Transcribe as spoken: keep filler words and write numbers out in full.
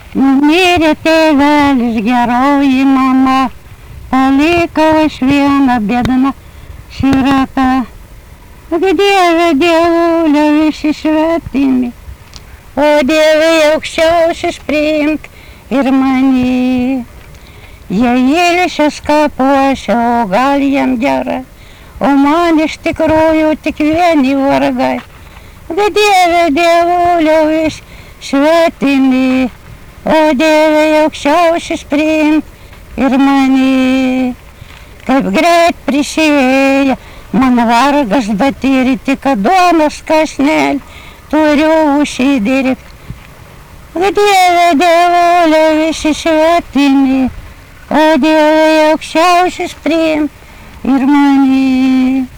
Mirė tėvelis geroji mama, paliko aš vieną biedną sirotą. Dieve, dievulio visi svetimi, o Dieve aukščiausias priimk ir mane. Jie ilsės kapuose, o gal jam gerai, o man iš tikrųjų tik vieni vargai. Dieve, dievulio visi svetimi, o Dieve aukščiausias priimk ir mane. Kaip greit prisėja man vargas, bet ir tik duonos kąsnelį turiu užsidirbt. Dieve, dievulio visi svetimi, o Dieve aukščiausias priimk ir mane.